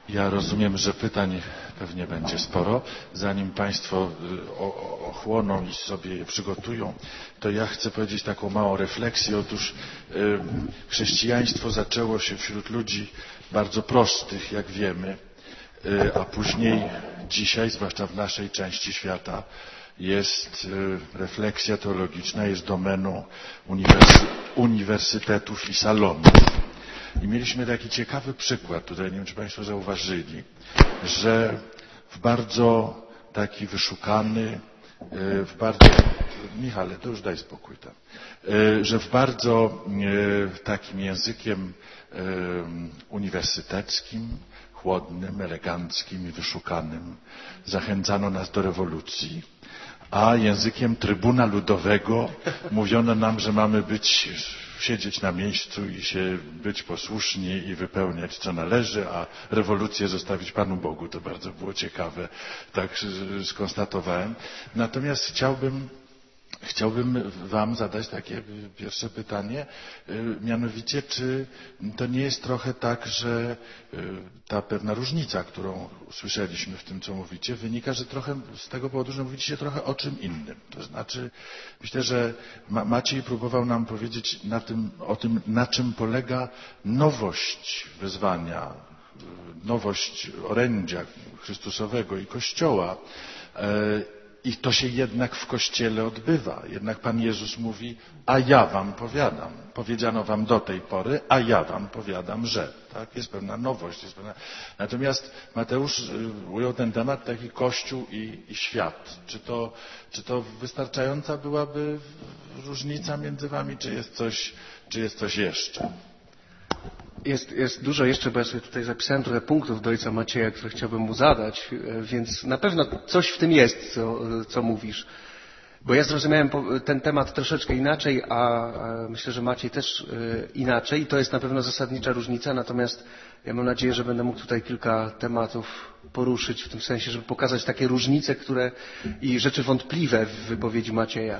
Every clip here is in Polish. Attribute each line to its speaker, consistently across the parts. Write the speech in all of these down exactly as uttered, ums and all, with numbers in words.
Speaker 1: Ja rozumiem, że pytań pewnie będzie sporo. Zanim Państwo ochłoną i sobie je przygotują, to ja chcę powiedzieć taką małą refleksję. Otóż chrześcijaństwo zaczęło się wśród ludzi bardzo prostych, jak wiemy, a później dzisiaj, zwłaszcza w naszej części świata, jest refleksja teologiczna, jest domeną uniwersy uniwersytetów i salonów. I mieliśmy taki ciekawy przykład, tutaj nie wiem, czy Państwo zauważyli, że w bardzo taki wyszukany, w bardzo, Michale, to już daj spokój tam, że w bardzo takim językiem uniwersyteckim, chłodnym, eleganckim i wyszukanym zachęcano nas do rewolucji, a językiem trybuna ludowego mówiono nam, że mamy być, siedzieć na miejscu i się być posłuszni i wypełniać co należy, a rewolucję zostawić Panu Bogu. To bardzo było ciekawe, tak skonstatowałem. Natomiast chciałbym Chciałbym Wam zadać takie pierwsze pytanie, mianowicie, czy to nie jest trochę tak, że ta pewna różnica, którą słyszeliśmy w tym, co mówicie, wynika, że trochę z tego powodu, że mówicie trochę o czym innym. To znaczy, myślę, że Maciej próbował nam powiedzieć na tym, o tym, na czym polega nowość wezwania, nowość orędzia Chrystusowego i Kościoła. I to się jednak w Kościele odbywa. Jednak Pan Jezus mówi, a ja wam powiadam. Powiedziano wam do tej pory, a ja wam powiadam, że. Tak? Jest pewna nowość. Jest pewna... Natomiast Mateusz ujął ten temat taki Kościół i, i świat. Czy to, czy to wystarczająca byłaby różnica między wami, czy jest coś, czy jest coś jeszcze?
Speaker 2: Jest, jest dużo jeszcze, bo ja sobie tutaj zapisałem trochę punktów do ojca Macieja, które chciałbym mu zadać, więc na pewno coś w tym jest, co, co mówisz. Bo ja zrozumiałem ten temat troszeczkę inaczej, a myślę, że Maciej też inaczej i to jest na pewno zasadnicza różnica, natomiast ja mam nadzieję, że będę mógł tutaj kilka tematów poruszyć w tym sensie, żeby pokazać takie różnice, które i rzeczy wątpliwe w wypowiedzi Macieja.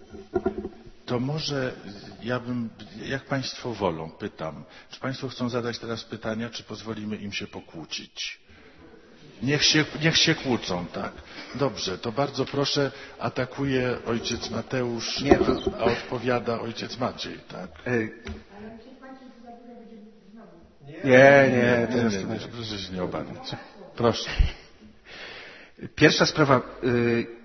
Speaker 1: To może ja bym, jak Państwo wolą, pytam, czy Państwo chcą zadać teraz pytania, czy pozwolimy im się pokłócić? Niech się, niech się kłócą, tak. Dobrze, to bardzo proszę, atakuje ojciec Mateusz,
Speaker 2: nie, to...
Speaker 1: a odpowiada ojciec Maciej, tak?
Speaker 2: Nie, nie, to jest...
Speaker 1: nie, nie, proszę się nie obawiać. Proszę.
Speaker 2: Pierwsza sprawa... Y...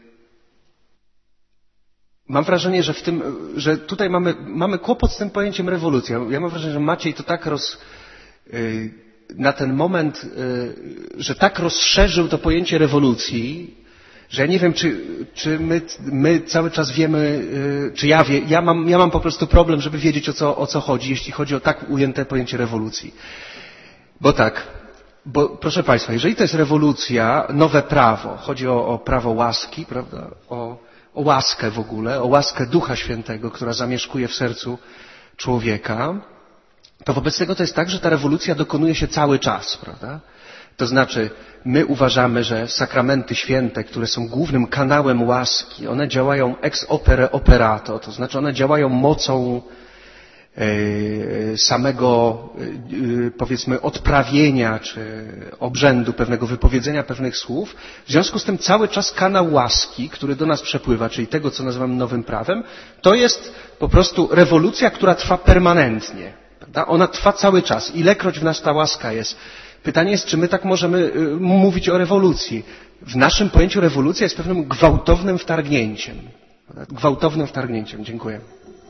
Speaker 2: Mam wrażenie, że w tym, że tutaj mamy, mamy kłopot z tym pojęciem rewolucja. Ja mam wrażenie, że Maciej to tak roz, na ten moment, że tak rozszerzył to pojęcie rewolucji, że ja nie wiem, czy, czy my, my cały czas wiemy, czy ja wie, ja mam, ja mam po prostu problem, żeby wiedzieć, o co, o co chodzi, jeśli chodzi o tak ujęte pojęcie rewolucji. Bo tak, bo proszę Państwa, jeżeli to jest rewolucja, nowe prawo, chodzi o, o prawo łaski, prawda, o o łaskę w ogóle, o łaskę Ducha Świętego, która zamieszkuje w sercu człowieka, to wobec tego to jest tak, że ta rewolucja dokonuje się cały czas, prawda? To znaczy, my uważamy, że sakramenty święte, które są głównym kanałem łaski, one działają ex opere operato, to znaczy one działają mocą samego, powiedzmy, odprawienia czy obrzędu pewnego, wypowiedzenia pewnych słów. W związku z tym cały czas kanał łaski, który do nas przepływa, czyli tego, co nazywamy nowym prawem, to jest po prostu rewolucja, która trwa permanentnie. Prawda? Ona trwa cały czas. Ilekroć w nas ta łaska jest. Pytanie jest, czy my tak możemy mówić o rewolucji. W naszym pojęciu rewolucja jest pewnym gwałtownym wtargnięciem. Prawda? Gwałtownym wtargnięciem. Dziękuję.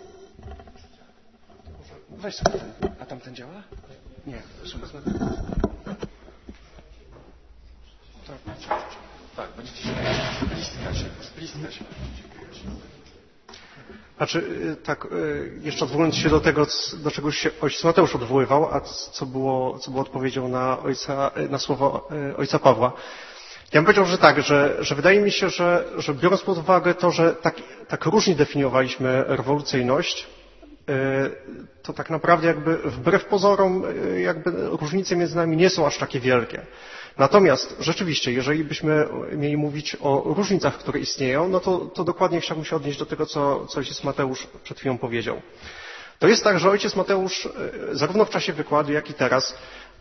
Speaker 2: Weź sobie ten. A tamten działa? Nie. Proszę bardzo.
Speaker 1: Tak, będziecie się bliska się, bliska się.
Speaker 3: Znaczy, tak, jeszcze odwołując się do tego, do czego się ojciec Mateusz odwoływał, a co było, co było odpowiedzią na, ojca, na słowo ojca Pawła. Ja bym powiedział, że tak, że, że wydaje mi się, że, że biorąc pod uwagę to, że tak, tak różnie definiowaliśmy rewolucyjność, to tak naprawdę jakby wbrew pozorom jakby różnice między nami nie są aż takie wielkie. Natomiast rzeczywiście, jeżeli byśmy mieli mówić o różnicach, które istnieją, no to, to dokładnie chciałbym się odnieść do tego, co, co ojciec Mateusz przed chwilą powiedział. To jest tak, że ojciec Mateusz zarówno w czasie wykładu, jak i teraz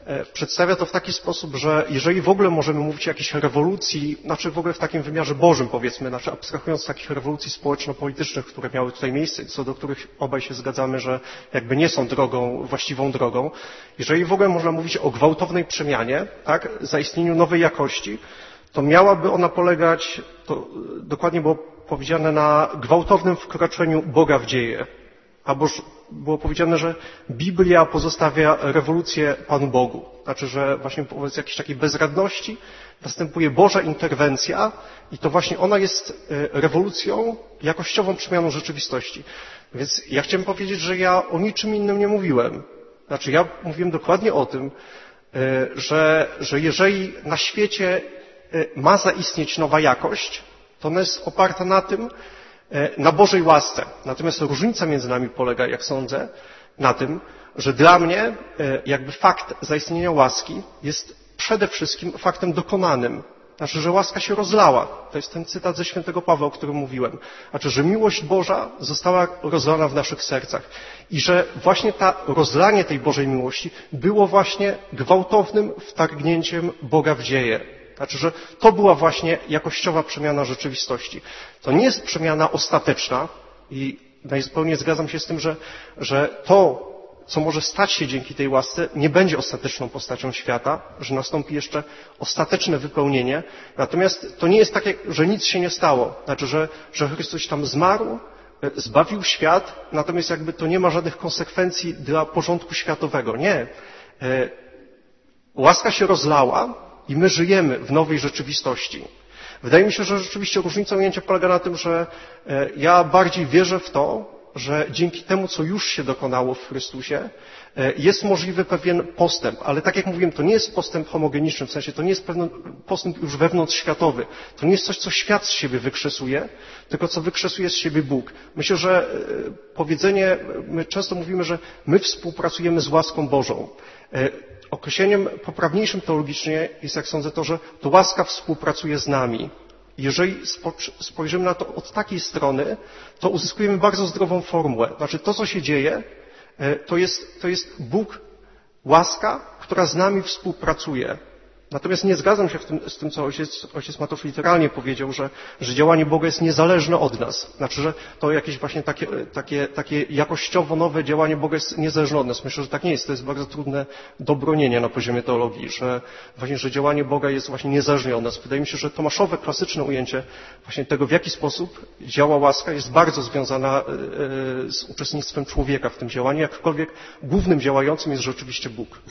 Speaker 3: przedstawia to w taki sposób, że jeżeli w ogóle możemy mówić o jakiejś rewolucji, znaczy w ogóle w takim wymiarze bożym powiedzmy, znaczy abstrahując z takich rewolucji społeczno-politycznych, które miały tutaj miejsce, co do których obaj się zgadzamy, że jakby nie są drogą, właściwą drogą, jeżeli w ogóle można mówić o gwałtownej przemianie, tak, zaistnieniu nowej jakości, to miałaby ona polegać, to dokładnie było powiedziane, na gwałtownym wkroczeniu Boga w dzieje. Albo było powiedziane, że Biblia pozostawia rewolucję Panu Bogu. Znaczy, że właśnie wobec jakiejś takiej bezradności następuje Boża interwencja i to właśnie ona jest rewolucją, jakościową przemianą rzeczywistości. Więc ja chciałem powiedzieć, że ja o niczym innym nie mówiłem. Znaczy, ja mówiłem dokładnie o tym, że, że jeżeli na świecie ma zaistnieć nowa jakość, to ona jest oparta na tym, na Bożej łasce. Natomiast różnica między nami polega, jak sądzę, na tym, że dla mnie jakby fakt zaistnienia łaski jest przede wszystkim faktem dokonanym. Znaczy, że łaska się rozlała. To jest ten cytat ze świętego Pawła, o którym mówiłem. Znaczy, że miłość Boża została rozlana w naszych sercach. I że właśnie ta rozlanie tej Bożej miłości było właśnie gwałtownym wtargnięciem Boga w dzieje. Znaczy, że to była właśnie jakościowa przemiana rzeczywistości. To nie jest przemiana ostateczna i najzupełniej zgadzam się z tym, że, że to, co może stać się dzięki tej łasce, nie będzie ostateczną postacią świata, że nastąpi jeszcze ostateczne wypełnienie. Natomiast to nie jest tak, że nic się nie stało. Znaczy, że, że Chrystus tam zmarł, zbawił świat, natomiast jakby to nie ma żadnych konsekwencji dla porządku światowego. Nie. Łaska się rozlała, i my żyjemy w nowej rzeczywistości. Wydaje mi się, że rzeczywiście różnica ujęcia polega na tym, że ja bardziej wierzę w to, że dzięki temu, co już się dokonało w Chrystusie, jest możliwy pewien postęp. Ale tak jak mówiłem, to nie jest postęp homogeniczny, w sensie to nie jest pewien postęp już wewnątrzświatowy. To nie jest coś, co świat z siebie wykrzesuje, tylko co wykrzesuje z siebie Bóg. Myślę, że powiedzenie, my często mówimy, że my współpracujemy z łaską Bożą. Określeniem poprawniejszym teologicznie jest, jak sądzę, to, że to łaska współpracuje z nami. Jeżeli spojrzymy na to od takiej strony, to uzyskujemy bardzo zdrową formułę. Znaczy to, co się dzieje, to jest, to jest Bóg, łaska, która z nami współpracuje. Natomiast nie zgadzam się w tym, z tym, co ojciec, ojciec Matow literalnie powiedział, że, że działanie Boga jest niezależne od nas. Znaczy, że to jakieś właśnie takie, takie, takie jakościowo nowe działanie Boga jest niezależne od nas. Myślę, że tak nie jest. To jest bardzo trudne do bronienia na poziomie teologii, że właśnie, że działanie Boga jest właśnie niezależne od nas. Wydaje mi się, że tomaszowe, klasyczne ujęcie właśnie tego, w jaki sposób działa łaska, jest bardzo związana z uczestnictwem człowieka w tym działaniu, jakkolwiek głównym działającym jest rzeczywiście Bóg.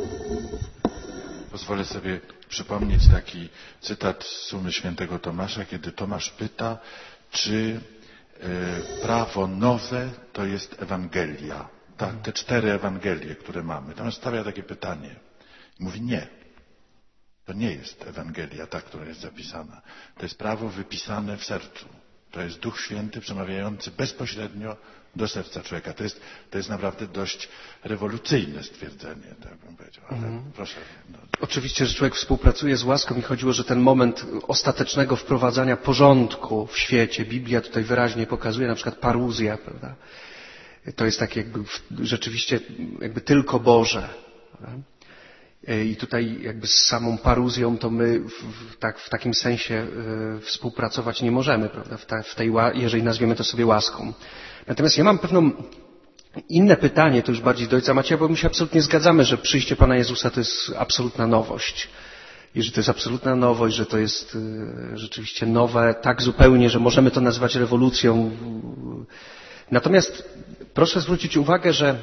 Speaker 1: Pozwolę sobie przypomnieć taki cytat z Sumy Świętego Tomasza, kiedy Tomasz pyta, czy prawo nowe to jest Ewangelia. Ta, te cztery Ewangelie, które mamy. Tomasz stawia takie pytanie. Mówi nie. To nie jest Ewangelia, ta, która jest zapisana. To jest prawo wypisane w sercu. To jest Duch Święty przemawiający bezpośrednio do serca człowieka. To jest, to jest naprawdę dość rewolucyjne stwierdzenie, tak bym powiedział. Ale mm. proszę. No.
Speaker 2: Oczywiście, że człowiek współpracuje z łaską i chodziło, że ten moment ostatecznego wprowadzania porządku w świecie, Biblia tutaj wyraźnie pokazuje, na przykład paruzja, prawda? To jest takie jakby rzeczywiście jakby tylko Boże. Prawda? I tutaj jakby z samą paruzją to my w, tak, w takim sensie y, współpracować nie możemy, prawda? W, ta, w tej, jeżeli nazwiemy to sobie łaską. Natomiast ja mam pewną inne pytanie, to już bardziej do ojca Macieja, bo my się absolutnie zgadzamy, że przyjście Pana Jezusa to jest absolutna nowość. I że to jest absolutna nowość, że to jest y, rzeczywiście nowe tak zupełnie, że możemy to nazywać rewolucją. Natomiast proszę zwrócić uwagę, że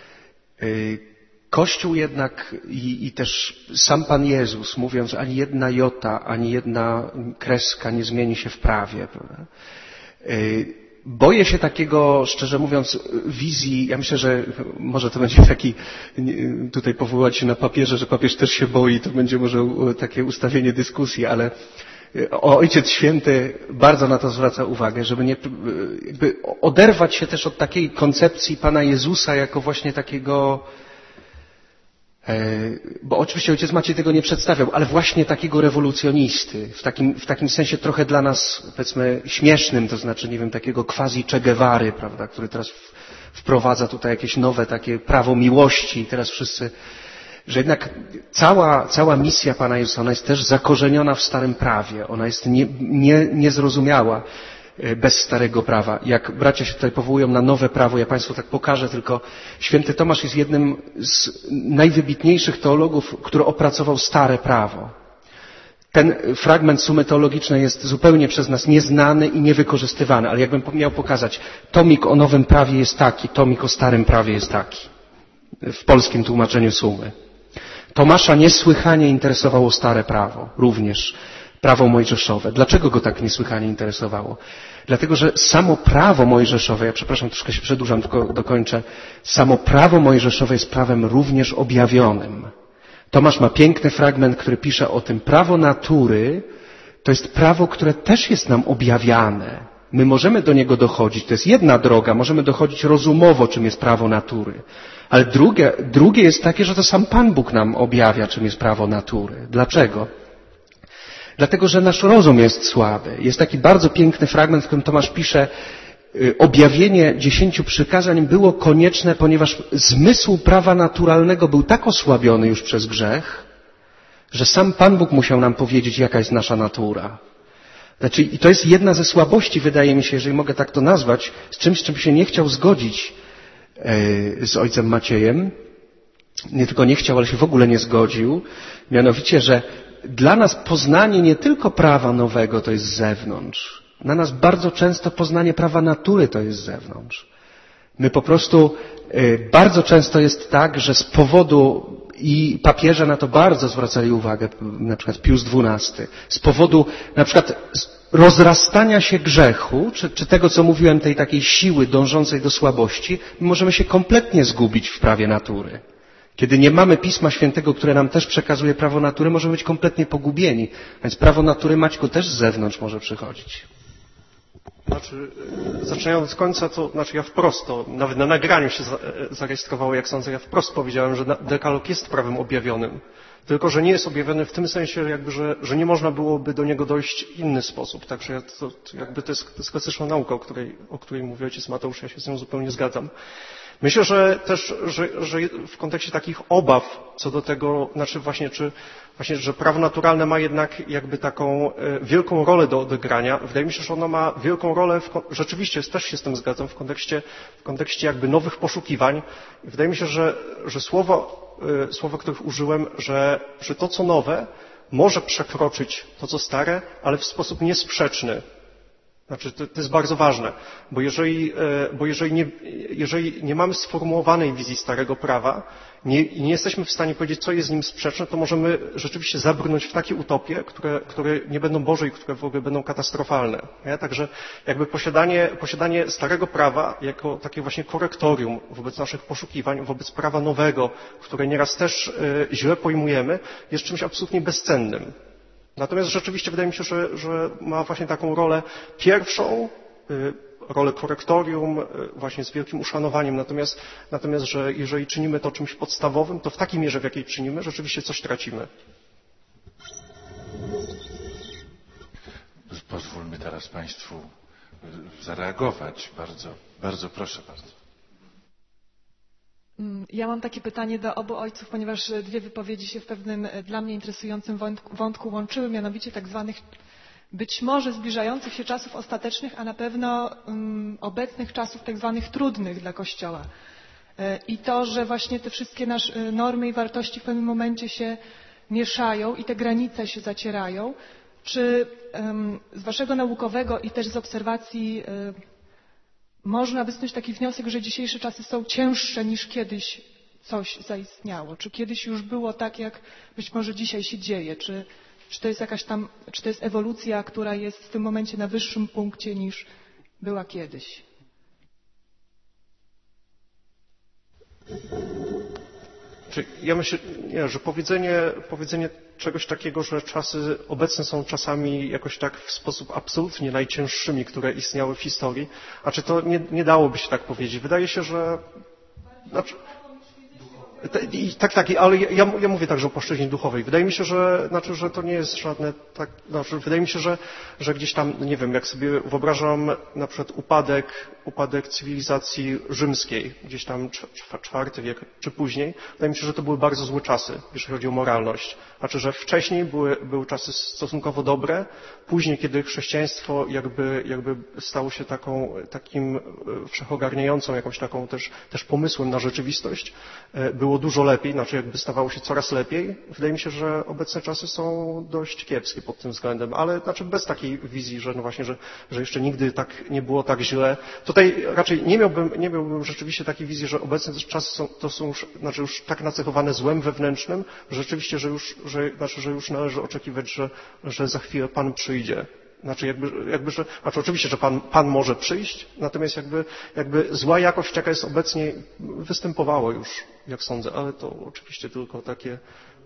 Speaker 2: y, Kościół jednak i, i też sam Pan Jezus, mówiąc, że ani jedna jota, ani jedna kreska nie zmieni się w prawie. Prawda? Boję się takiego, szczerze mówiąc, wizji, ja myślę, że może to będzie taki, tutaj powołać się na papieża, że papież też się boi, to będzie może takie ustawienie dyskusji, ale Ojciec Święty bardzo na to zwraca uwagę, żeby nie, jakby oderwać się też od takiej koncepcji Pana Jezusa jako właśnie takiego, bo oczywiście ojciec Maciej tego nie przedstawiał, ale właśnie takiego rewolucjonisty, w takim, w takim sensie trochę dla nas, powiedzmy, śmiesznym, to znaczy, nie wiem, takiego quasi Che Guevary, prawda, który teraz wprowadza tutaj jakieś nowe takie prawo miłości i teraz wszyscy że jednak cała, cała misja Pana Jezusa, ona jest też zakorzeniona w Starym Prawie. Ona jest nie, nie, niezrozumiała bez Starego Prawa. Jak bracia się tutaj powołują na nowe prawo, ja Państwu tak pokażę, tylko święty Tomasz jest jednym z najwybitniejszych teologów, który opracował Stare Prawo. Ten fragment sumy teologicznej jest zupełnie przez nas nieznany i niewykorzystywany, ale jakbym miał pokazać, tomik o Nowym Prawie jest taki, tomik o Starym Prawie jest taki. W polskim tłumaczeniu sumy. Tomasza niesłychanie interesowało Stare Prawo, również prawo mojżeszowe. Dlaczego go tak niesłychanie interesowało? Dlatego, że samo prawo mojżeszowe, ja przepraszam, troszkę się przedłużam, tylko dokończę, samo prawo mojżeszowe jest prawem również objawionym. Tomasz ma piękny fragment, który pisze o tym. Prawo natury to jest prawo, które też jest nam objawiane. My możemy do niego dochodzić. To jest jedna droga. Możemy dochodzić rozumowo, czym jest prawo natury. Ale drugie, drugie jest takie, że to sam Pan Bóg nam objawia, czym jest prawo natury. Dlaczego? Dlatego, że nasz rozum jest słaby. Jest taki bardzo piękny fragment, w którym Tomasz pisze, objawienie dziesięciu przykazań było konieczne, ponieważ zmysł prawa naturalnego był tak osłabiony już przez grzech, że sam Pan Bóg musiał nam powiedzieć, jaka jest nasza natura. Znaczy, i to jest jedna ze słabości, wydaje mi się, jeżeli mogę tak to nazwać, z czymś, z czym się nie chciał zgodzić z ojcem Maciejem. Nie tylko nie chciał, ale się w ogóle nie zgodził. Mianowicie, że dla nas poznanie nie tylko prawa nowego to jest z zewnątrz. Na nas bardzo często poznanie prawa natury to jest z zewnątrz. My po prostu, bardzo często jest tak, że z powodu, i papieże na to bardzo zwracali uwagę, na przykład Pius dwunasty, z powodu na przykład rozrastania się grzechu, czy, czy tego, co mówiłem, tej takiej siły dążącej do słabości, my możemy się kompletnie zgubić w prawie natury. Kiedy nie mamy Pisma Świętego, które nam też przekazuje prawo natury, możemy być kompletnie pogubieni. Więc prawo natury, Maćku, też z zewnątrz może przychodzić.
Speaker 3: Znaczy, zaczynając od końca, to znaczy ja wprost, to nawet na nagraniu się zarejestrowało, jak sądzę, ja wprost powiedziałem, że dekalog jest prawem objawionym. Tylko, że nie jest objawiony w tym sensie, jakby, że, że nie można byłoby do niego dojść w inny sposób. Także to, to, jakby to jest, to jest klasyczna nauka, o której, o której mówi ojciec Mateusz, ja się z nią zupełnie zgadzam. Myślę, że też, że, że w kontekście takich obaw co do tego, znaczy właśnie, czy właśnie, że prawo naturalne ma jednak jakby taką wielką rolę do odegrania. Wydaje mi się, że ono ma wielką rolę, w, rzeczywiście też się z tym zgadzam, w kontekście, w kontekście jakby nowych poszukiwań. Wydaje mi się, że, że słowo, słowa, których użyłem, że, że to, co nowe, może przekroczyć to, co stare, ale w sposób niesprzeczny. Znaczy, to, to jest bardzo ważne, bo jeżeli, bo jeżeli, nie, jeżeli nie mamy sformułowanej wizji starego prawa nie, i nie jesteśmy w stanie powiedzieć, co jest z nim sprzeczne, to możemy rzeczywiście zabrnąć w takie utopie, które, które nie będą Boże i które w ogóle będą katastrofalne. Nie? Także jakby posiadanie, posiadanie starego prawa jako takie właśnie korektorium wobec naszych poszukiwań, wobec prawa nowego, które nieraz też y, źle pojmujemy, jest czymś absolutnie bezcennym. Natomiast rzeczywiście wydaje mi się, że, że ma właśnie taką rolę pierwszą, rolę korektorium, właśnie z wielkim uszanowaniem. Natomiast, natomiast, że jeżeli czynimy to czymś podstawowym, to w takiej mierze, w jakiej czynimy, rzeczywiście coś tracimy.
Speaker 1: Pozwólmy teraz Państwu zareagować. Bardzo, bardzo proszę bardzo.
Speaker 4: Ja mam takie pytanie do obu ojców, ponieważ dwie wypowiedzi się w pewnym dla mnie interesującym wątku łączyły, mianowicie tak zwanych być może zbliżających się czasów ostatecznych, a na pewno um, obecnych czasów tak zwanych trudnych dla Kościoła. I to, że właśnie te wszystkie nasze normy i wartości w pewnym momencie się mieszają i te granice się zacierają. Czy um, z Waszego naukowego i też z obserwacji um, można wysnuć taki wniosek, że dzisiejsze czasy są cięższe niż kiedyś coś zaistniało? Czy kiedyś już było tak, jak być może dzisiaj się dzieje? Czy, czy to jest jakaś tam, czy to jest ewolucja, która jest w tym momencie na wyższym punkcie niż była kiedyś?
Speaker 3: Ja myślę, nie, że powiedzenie, powiedzenie czegoś takiego, że czasy obecne są czasami jakoś tak w sposób absolutnie najcięższymi, które istniały w historii, a czy to nie, nie dałoby się tak powiedzieć? Wydaje się, że... Znaczy, Tak, tak, ale ja, ja mówię także o płaszczyźnie duchowej. Wydaje mi się, że, znaczy, że to nie jest żadne tak, znaczy, wydaje mi się, że, że gdzieś tam, nie wiem, jak sobie wyobrażam na przykład upadek, upadek cywilizacji rzymskiej, gdzieś tam czwarty wiek czy później, wydaje mi się, że to były bardzo złe czasy, jeśli chodzi o moralność. Znaczy, że wcześniej były, były czasy stosunkowo dobre, później, kiedy chrześcijaństwo jakby, jakby stało się taką, takim wszechogarniającą jakąś taką też, też pomysłem na rzeczywistość, było dużo lepiej, znaczy jakby stawało się coraz lepiej. Wydaje mi się, że obecne czasy są dość kiepskie pod tym względem, ale znaczy bez takiej wizji, że no właśnie, że, że jeszcze nigdy tak nie było tak źle. Tutaj raczej nie miałbym, nie miałbym rzeczywiście takiej wizji, że obecne czasy są, to są już, znaczy już tak nacechowane złem wewnętrznym, że rzeczywiście, że już, że, znaczy, że już należy oczekiwać, że, że za chwilę Pan przyjdzie. Znaczy jakby, jakby że, znaczy oczywiście, że Pan, Pan może przyjść, natomiast jakby, jakby zła jakość, jaka jest obecnie, występowała już, jak sądzę, ale to oczywiście tylko takie...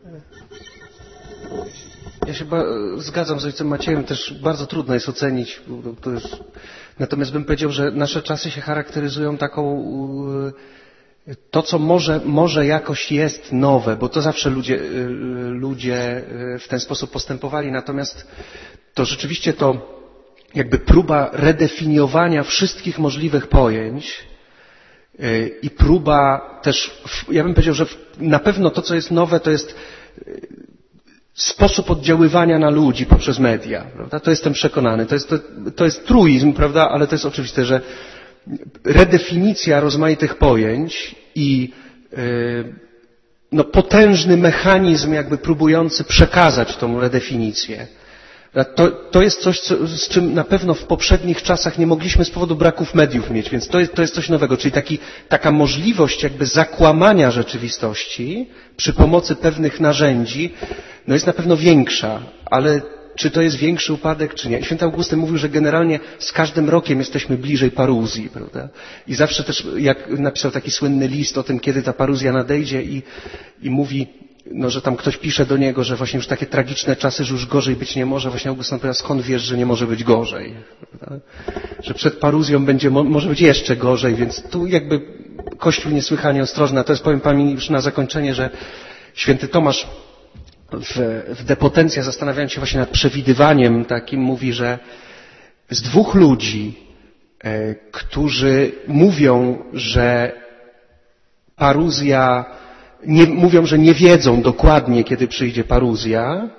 Speaker 2: Ja się zgadzam z ojcem Maciejem, też bardzo trudno jest ocenić, to jest... natomiast bym powiedział, że nasze czasy się charakteryzują taką, to co może, może jakoś jest nowe, bo to zawsze ludzie, ludzie w ten sposób postępowali, natomiast to rzeczywiście to jakby próba redefiniowania wszystkich możliwych pojęć i próba też, ja bym powiedział, że na pewno to, co jest nowe, to jest sposób oddziaływania na ludzi poprzez media, prawda? To jestem przekonany. To jest, to, to jest truizm, prawda? Ale to jest oczywiste, że redefinicja rozmaitych pojęć i yy, no, potężny mechanizm jakby próbujący przekazać tą redefinicję. To, to jest coś, co, z czym na pewno w poprzednich czasach nie mogliśmy z powodu braków mediów mieć, więc to jest, to jest coś nowego, czyli taki, taka możliwość jakby zakłamania rzeczywistości przy pomocy pewnych narzędzi, no jest na pewno większa, ale czy to jest większy upadek, czy nie? Święty Augustyn mówił, że generalnie z każdym rokiem jesteśmy bliżej paruzji, prawda? I zawsze też, jak napisał taki słynny list o tym, kiedy ta paruzja nadejdzie i, i mówi, no, że tam ktoś pisze do niego, że właśnie już takie tragiczne czasy, że już gorzej być nie może. Właśnie Augustyn powiedział, skąd wiesz, że nie może być gorzej? Prawda? Że przed paruzją będzie, może być jeszcze gorzej, więc tu jakby Kościół niesłychanie ostrożny. A to jest, powiem Pani już na zakończenie, że święty Tomasz w, w De Potentia, zastanawiając się właśnie nad przewidywaniem takim, mówi, że z dwóch ludzi, e, którzy mówią, że paruzja Nie, mówią, że nie wiedzą dokładnie, kiedy przyjdzie paruzja,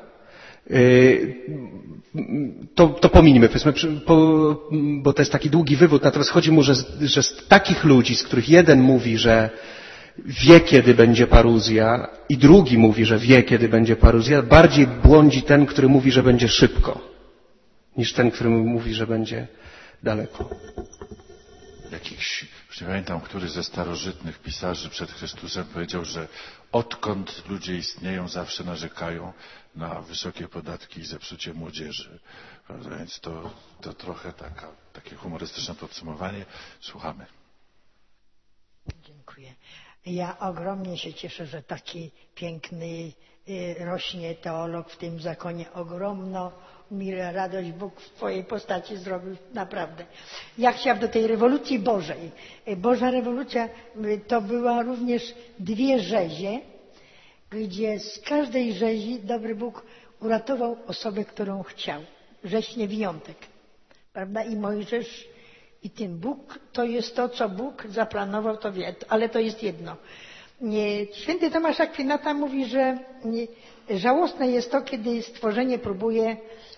Speaker 2: to, to pominijmy, powiedzmy, bo to jest taki długi wywód, natomiast chodzi mu, że, że z takich ludzi, z których jeden mówi, że wie, kiedy będzie paruzja i drugi mówi, że wie, kiedy będzie paruzja, bardziej błądzi ten, który mówi, że będzie szybko, niż ten, który mówi, że będzie daleko.
Speaker 1: Jakiś, już nie pamiętam, który ze starożytnych pisarzy przed Chrystusem powiedział, że odkąd ludzie istnieją, zawsze narzekają na wysokie podatki i zepsucie młodzieży. Prawda? Więc to, to trochę taka, takie humorystyczne podsumowanie. Słuchamy.
Speaker 5: Dziękuję. Ja ogromnie się cieszę, że taki piękny rośnie teolog w tym zakonie. Ogromną mi radość Bóg w swojej postaci zrobił, naprawdę. Ja chciałam do tej rewolucji Bożej. Boża rewolucja to była również dwie rzezie, gdzie z każdej rzezi dobry Bóg uratował osobę, którą chciał. Rzeź nie wyjątek. Prawda? I Mojżesz, i ten Bóg, to jest to, co Bóg zaplanował, to wie, ale to jest jedno. Święty Tomasz Akwinata mówi, że żałosne jest to, kiedy stworzenie próbuje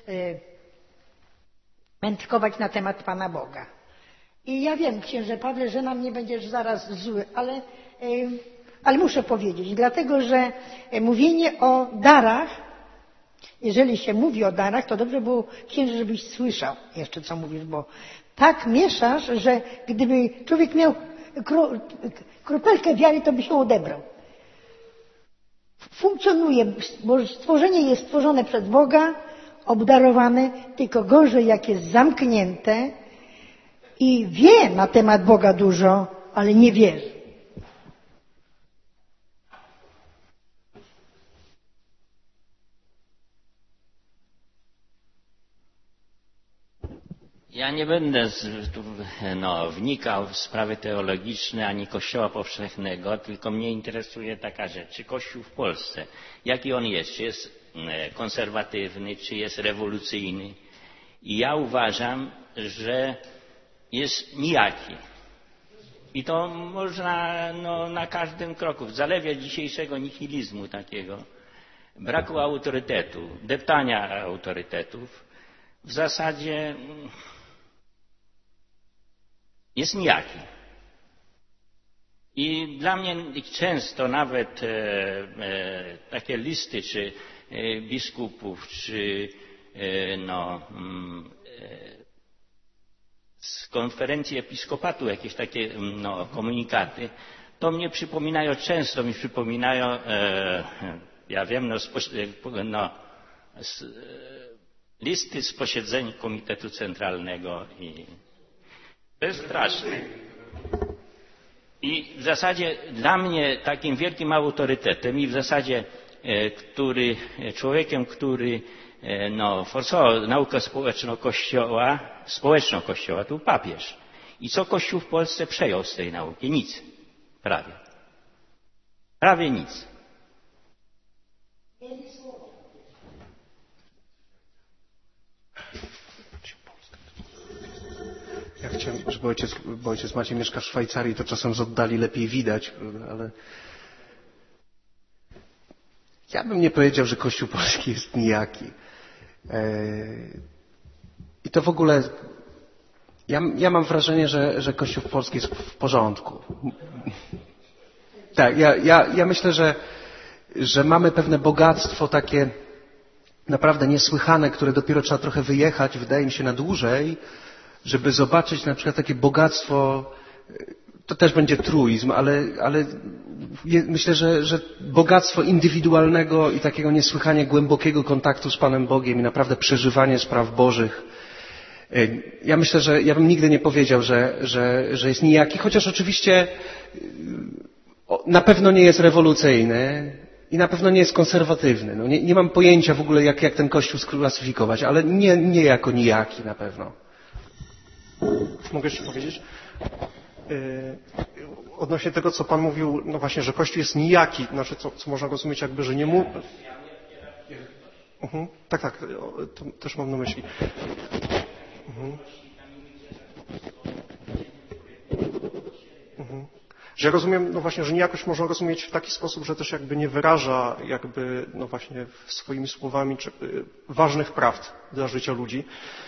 Speaker 5: mędrkować na temat Pana Boga. I ja wiem, księże Pawle, że na mnie będziesz zaraz zły, ale, ale muszę powiedzieć, dlatego że mówienie o darach, jeżeli się mówi o darach, to dobrze było, księże, żebyś słyszał jeszcze, co mówisz, bo tak mieszasz, że gdyby człowiek miał kro, kropelkę wiary, to by się odebrał. Funkcjonuje, bo stworzenie jest stworzone przez Boga, obdarowane, tylko gorzej jak jest zamknięte i wie na temat Boga dużo, ale nie wierzy.
Speaker 6: Ja nie będę z, tu, no, wnikał w sprawy teologiczne ani Kościoła powszechnego, tylko mnie interesuje taka rzecz. Czy Kościół w Polsce, jaki on jest? Czy jest konserwatywny, czy jest rewolucyjny? I ja uważam, że jest nijaki. I to można no, na każdym kroku, w zalewie dzisiejszego nihilizmu takiego, braku autorytetu, deptania autorytetów, w zasadzie jest nijaki. I dla mnie często nawet e, e, takie listy, czy e, biskupów, czy e, no, e, z konferencji episkopatu jakieś takie no, komunikaty, to mnie przypominają, często mi przypominają, e, ja wiem, no, spo, no, z, listy z posiedzeń Komitetu Centralnego i to jest straszne. I w zasadzie dla mnie takim wielkim autorytetem i w zasadzie e, który, człowiekiem, który e, no, forsował naukę społeczną Kościoła, społeczną Kościoła, to był papież. I co Kościół w Polsce przejął z tej nauki? Nic. Prawie. Prawie nic.
Speaker 2: Ja chciałem, żeby ojciec, bo ojciec Maciej mieszka w Szwajcarii, to czasem z oddali lepiej widać, ale ja bym nie powiedział, że Kościół polski jest nijaki. I to w ogóle, ja, ja mam wrażenie, że, że Kościół polski jest w porządku. Tak, ja, ja, ja myślę, że, że mamy pewne bogactwo takie naprawdę niesłychane, które dopiero trzeba trochę wyjechać, wydaje mi się, na dłużej, żeby zobaczyć na przykład takie bogactwo, to też będzie truizm, ale, ale myślę, że, że bogactwo indywidualnego i takiego niesłychanie głębokiego kontaktu z Panem Bogiem i naprawdę przeżywanie spraw Bożych. Ja myślę, że ja bym nigdy nie powiedział, że, że, że jest nijaki, chociaż oczywiście na pewno nie jest rewolucyjny i na pewno nie jest konserwatywny. No nie, nie mam pojęcia w ogóle, jak, jak ten Kościół sklasyfikować, ale nie, nie jako nijaki na pewno.
Speaker 3: Mogę jeszcze powiedzieć? Yy, odnośnie tego, co Pan mówił, no właśnie, że Kościół jest nijaki, znaczy co, co można rozumieć jakby, że nie mu... Uh-huh. Tak, tak, to też mam na myśli. Uh-huh. Uh-huh. Że ja rozumiem, no właśnie, że nijakość można rozumieć w taki sposób, że też jakby nie wyraża jakby, no właśnie swoimi słowami czy, y, ważnych prawd dla życia ludzi.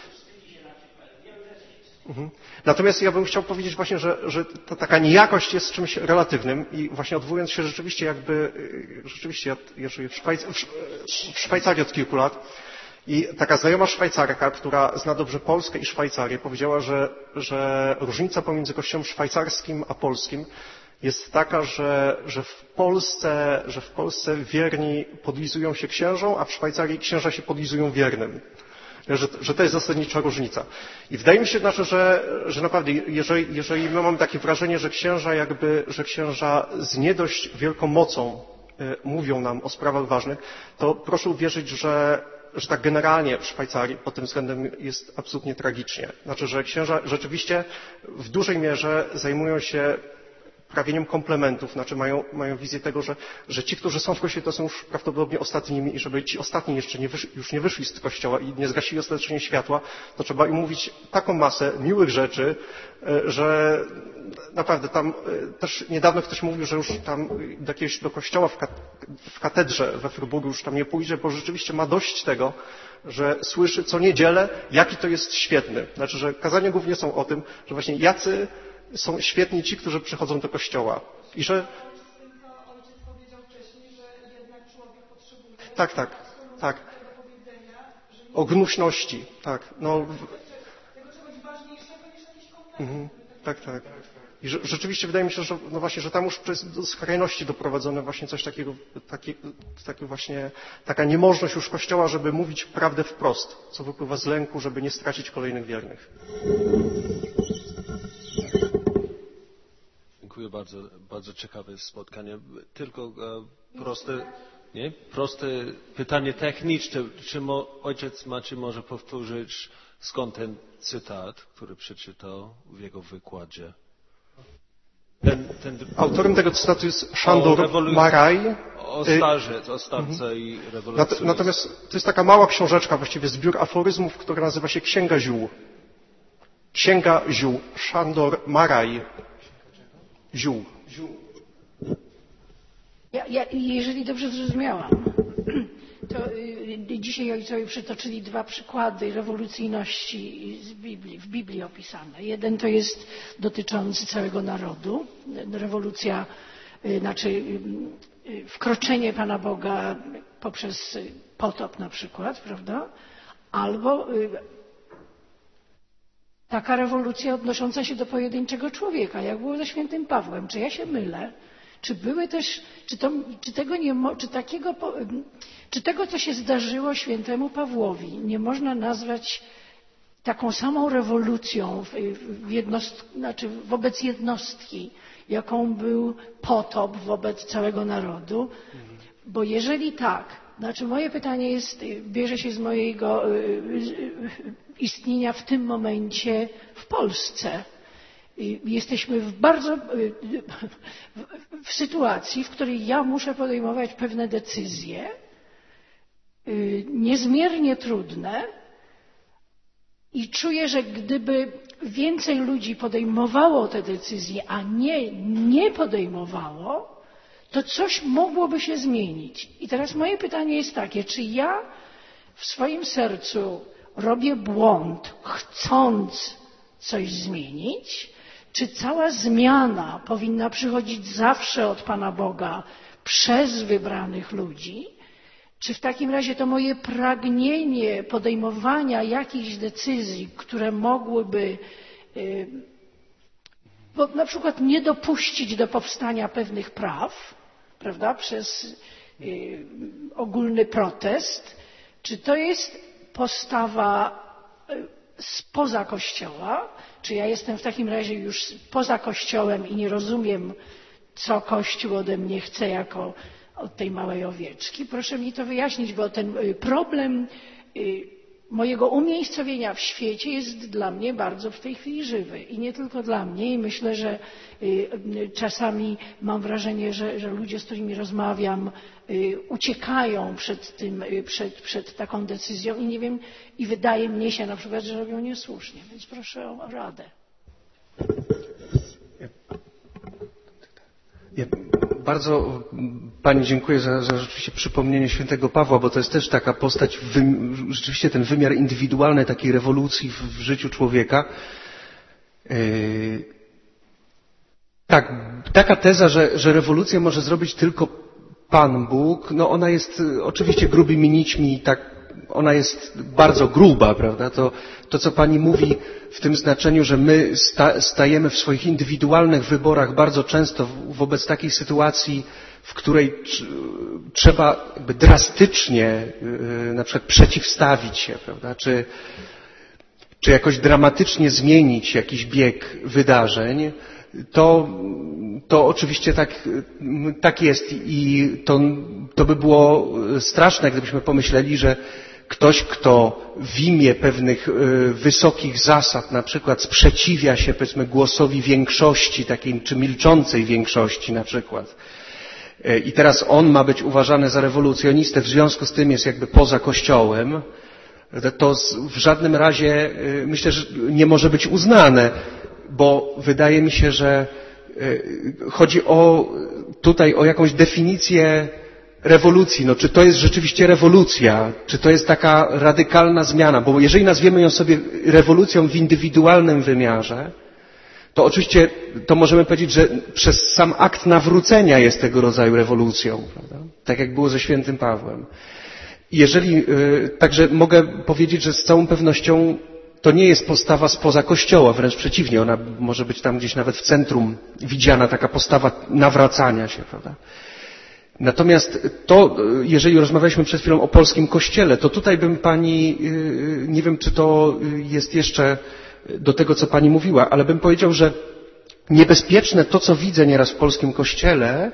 Speaker 3: Mhm. Natomiast ja bym chciał powiedzieć właśnie, że, że ta taka niejakość jest czymś relatywnym i właśnie odwołując się rzeczywiście jakby, rzeczywiście ja, ja żyję w, Szwajc w, w Szwajcarii od kilku lat i taka znajoma Szwajcarka, która zna dobrze Polskę i Szwajcarię, powiedziała, że, że różnica pomiędzy kościołem szwajcarskim a polskim jest taka, że, że, w Polsce, że w Polsce wierni podlizują się księżom, a w Szwajcarii księża się podlizują wiernym. Że, że to jest zasadnicza różnica. I wydaje mi się, znaczy, że, że naprawdę, jeżeli, jeżeli my mamy takie wrażenie, że księża jakby, że księża z nie dość wielką mocą y, mówią nam o sprawach ważnych, to proszę uwierzyć, że, że tak generalnie w Szwajcarii pod tym względem jest absolutnie tragicznie. Znaczy, że księża rzeczywiście w dużej mierze zajmują się prawieniem komplementów, znaczy mają, mają wizję tego, że, że ci, którzy są w kościele, to są już prawdopodobnie ostatnimi i żeby ci ostatni jeszcze nie wyszli, już nie wyszli z kościoła i nie zgasili ostatecznie światła, to trzeba im mówić taką masę miłych rzeczy, że naprawdę tam też niedawno ktoś mówił, że już tam do jakiegoś do kościoła w, kat, w katedrze we Fryburgu już tam nie pójdzie, bo rzeczywiście ma dość tego, że słyszy co niedzielę, jaki to jest świetny. Znaczy, że kazania głównie są o tym, że właśnie jacy są świetni ci, którzy przychodzą do kościoła. I że... Tak, tak, tak. O gnuśności, tak. No... Mhm, tak, tak. I że, rzeczywiście wydaje mi się, że, no właśnie, że tam już jest do skrajności doprowadzone właśnie coś takiego, taki, taki właśnie, taka niemożność już Kościoła, żeby mówić prawdę wprost, co wypływa z lęku, żeby nie stracić kolejnych wiernych.
Speaker 7: Dziękuję bardzo, bardzo ciekawe spotkanie. Tylko e, proste, Nie? Proste pytanie techniczne. Czy mo, ojciec Maciej może powtórzyć, skąd ten cytat, który przeczytał w jego wykładzie? Ten, ten...
Speaker 3: Autorem tego cytatu jest Sándor Márai.
Speaker 7: O starze, o starce mhm. i rewolucji.
Speaker 3: Natomiast to jest taka mała książeczka, właściwie zbiór aforyzmów, która nazywa się Księga Ziół. Księga Ziół. Sándor Márai. Ziół.
Speaker 8: Ja, ja, jeżeli dobrze zrozumiałam, to y, dzisiaj ojcowie przytoczyli dwa przykłady rewolucyjności z Biblii, w Biblii opisane. Jeden to jest dotyczący całego narodu, rewolucja, y, znaczy y, y, wkroczenie Pana Boga poprzez potop na przykład, prawda? Albo y, taka rewolucja odnosząca się do pojedynczego człowieka, jak było ze świętym Pawłem. Czy ja się mylę? Czy były też, czy, to, czy, tego nie, czy, takiego, czy tego, co się zdarzyło świętemu Pawłowi, nie można nazwać taką samą rewolucją w, w jednost, znaczy wobec jednostki, jaką był potop wobec całego narodu? Bo jeżeli tak, znaczy moje pytanie jest, bierze się z mojego istnienia w tym momencie w Polsce. Jesteśmy w bardzo w sytuacji, w której ja muszę podejmować pewne decyzje niezmiernie trudne i czuję, że gdyby więcej ludzi podejmowało te decyzje, a nie nie podejmowało, to coś mogłoby się zmienić. I teraz moje pytanie jest takie, czy ja w swoim sercu robię błąd, chcąc coś zmienić? Czy cała zmiana powinna przychodzić zawsze od Pana Boga przez wybranych ludzi? Czy w takim razie to moje pragnienie podejmowania jakichś decyzji, które mogłyby bo na przykład nie dopuścić do powstania pewnych praw, prawda, przez ogólny protest, czy to jest postawa spoza Kościoła? Czy ja jestem w takim razie już poza Kościołem i nie rozumiem, co Kościół ode mnie chce jako od tej małej owieczki? Proszę mi to wyjaśnić, bo ten problem mojego umiejscowienia w świecie jest dla mnie bardzo w tej chwili żywy. I nie tylko dla mnie. I myślę, że czasami mam wrażenie, że, że ludzie, z którymi rozmawiam, uciekają przed tym, przed, przed taką decyzją i nie wiem, i wydaje mnie się na przykład, że robią niesłusznie. Więc proszę o radę.
Speaker 2: Ja bardzo Pani dziękuję za, za rzeczywiście przypomnienie świętego Pawła, bo to jest też taka postać, wy, rzeczywiście ten wymiar indywidualny takiej rewolucji w, w życiu człowieka. Yy, tak, taka teza, że, że rewolucję może zrobić tylko Pan Bóg, no ona jest oczywiście grubymi nićmi, tak, ona jest bardzo gruba, prawda? To, to co Pani mówi w tym znaczeniu, że my sta, stajemy w swoich indywidualnych wyborach bardzo często wobec takiej sytuacji, w której trzeba jakby drastycznie na przykład przeciwstawić się, prawda? Czy, czy jakoś dramatycznie zmienić jakiś bieg wydarzeń, to, to oczywiście tak, tak jest i to, to by było straszne, gdybyśmy pomyśleli, że ktoś, kto w imię pewnych wysokich zasad na przykład sprzeciwia się, powiedzmy, głosowi większości, takiej czy milczącej większości na przykład. I teraz on ma być uważany za rewolucjonistę, w związku z tym jest jakby poza Kościołem, to w żadnym razie myślę, że nie może być uznane, bo wydaje mi się, że chodzi o, tutaj o jakąś definicję rewolucji. No, czy to jest rzeczywiście rewolucja? Czy to jest taka radykalna zmiana? Bo jeżeli nazwiemy ją sobie rewolucją w indywidualnym wymiarze, to oczywiście to możemy powiedzieć, że przez sam akt nawrócenia jest tego rodzaju rewolucją, prawda? Tak jak było ze świętym Pawłem. Jeżeli, także mogę powiedzieć, że z całą pewnością to nie jest postawa spoza Kościoła, wręcz przeciwnie, ona może być tam gdzieś nawet w centrum widziana, taka postawa nawracania się, prawda? Natomiast to, jeżeli rozmawialiśmy przed chwilą o polskim Kościele, to tutaj bym Pani, nie wiem, czy to jest jeszcze do tego, co Pani mówiła, ale bym powiedział, że niebezpieczne to, co widzę nieraz w polskim Kościele,